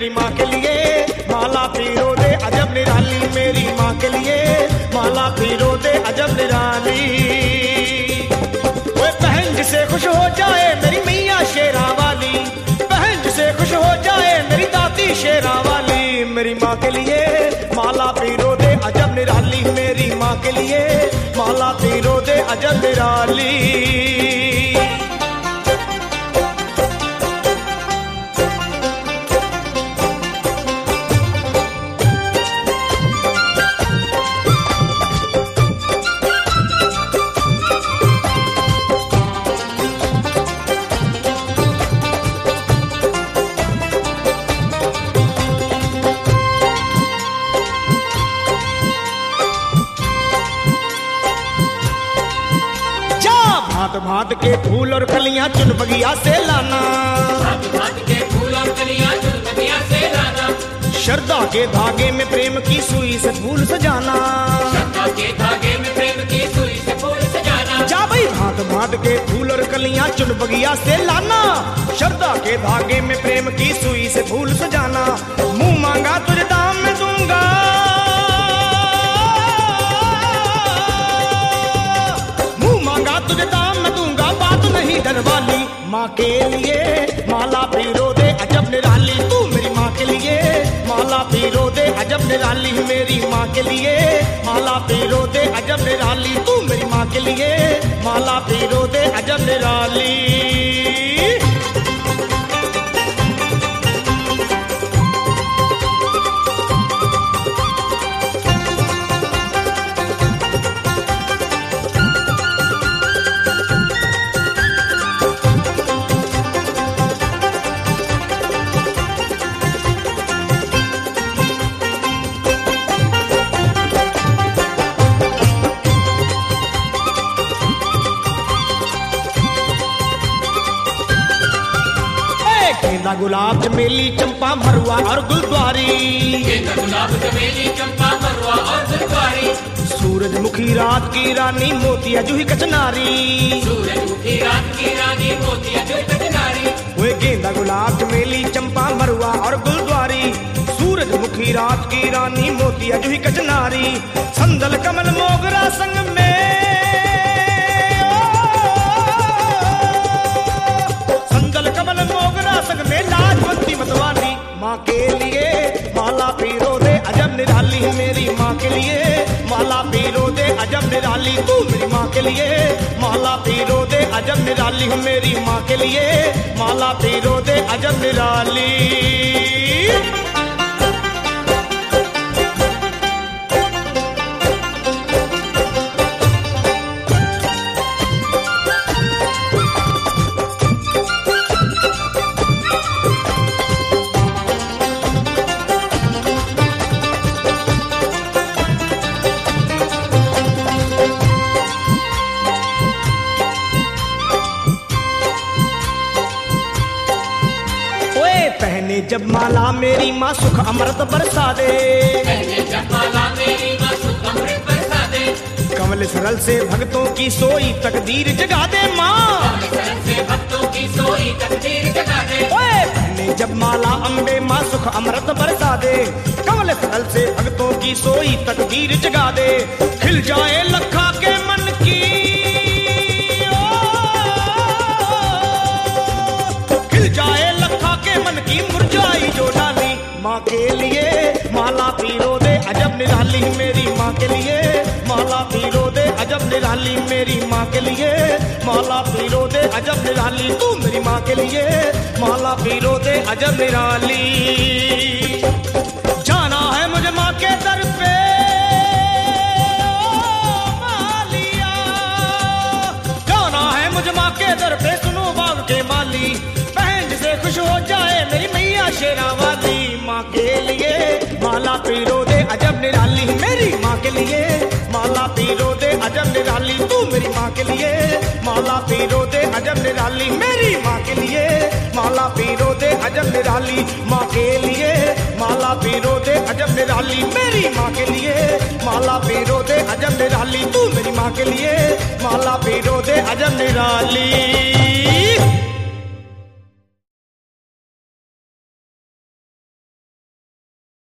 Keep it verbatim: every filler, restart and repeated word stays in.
माँ के लिए माला पीरो दे अजब निराली, मेरी माँ के लिए माला पीरो दे अजब निराली। ओए बहन जिसे खुश हो जाए मेरी मैया शेरा वाली, बहन जिसे खुश हो जाए मेरी दादी शेरा वाली, मेरी माँ के लिए माला पीरो दे अजब निराली, मेरी माँ के लिए माला पीरो दे अजब निराली। भांत भांत के फूल और कलियां चुन बगिया से लाना, भांत भांत के फूल और कलियां चुन बगिया से लाना, श्रद्धा के धागे में प्रेम की सुई से फूल सजाना, श्रद्धा के धागे में प्रेम की सुई से फूल सजाना। जा भाई भांत भांत के फूल और कलियां चुन बगिया से लाना, श्रद्धा के धागे में प्रेम की सुई से फूल सजाना। मुंह मांगा तुझे दाम में दूंगा, मुंह मांगा तुझे दाम में दूंगा, बात नहीं डरवाली। माँ के लिए माला पीरो दे अजब निराली, तू मेरी माँ के लिए माला पीरो दे अजब निराली, मेरी माँ के लिए माला पीरो दे अजब निराली, तू मेरी माँ के लिए माला पीरो दे अजब निराली। गेंदा गुलाब चमेली चंपा मरुआ और गुलद्वारी, गेंदा गुलाब चमेली चंपा मरुआ और गुलद्वारी, सूरजमुखी रात की रानी मोतिया जूही कचनारी, सूरजमुखी रात की रानी मोतिया जूही कचनारी। वे गेंदा गुलाब चमेली चंपा मरुआ और गुलद्वारी, सूरजमुखी रात की रानी मोतिया जूही कचनारी। संदल कमल मोगरा संग में, संदल कमल मोगरा संग में लाजवंती मतवाली, माँ के लिए माला पीरो दे अजब निराली, मेरी माँ के लिए माला पीरो दे अजब निराली, तू मेरी माँ के लिए माला पीरो दे अजब निराली, मेरी माँ के लिए माला पीरो दे अजब निराली। पहने जब माला मेरी माँ सुख अमृत बरसा दे, पहने जब माला मेरी माँ सुख अमृत बरसा दे, कमल सरल से भक्तों की सोई तकदीर जगा दे माँ, कमल सरल से भक्तों की सोई तकदीर जगा दे। ओए पहने जब माला अम्बे माँ सुख अमृत बरसा दे, कमल सरल से भक्तों की सोई तकदीर जगा दे। खिल जाए लखा के मन की, खिल जाए लखा के मन की मुरझाई जो डाली, माँ के लिए माला पीरो दे अजब निराली, मेरी माँ के लिए माला पीरो दे अजब निराली, मेरी माँ के लिए माला पीरो दे अजब निराली, तू मेरी माँ के लिए माला पीरो दे अजब निराली। जाना है मुझे माँ के दर पे मालिया, जाना है मुझे माँ के दर पे, सुनो बाग के माली, बहन जिसे खुश हो जाए मेरी मैया शेरा वाली, माँ के लिए माला पीरो दे अजब निराली, मेरी माँ के लिए माला पीरो दे अजब निराली, तू मेरी माँ के लिए माला पीरो दे अजब निराली, मेरी माँ के लिए माला पीरो दे अजब निराली, माँ के लिए माला पीरो दे अजब निराली, मेरी माँ के लिए माला पीरो दे अजब निराली, तू मेरी माँ के लिए माला पीरो दे अजब निराली।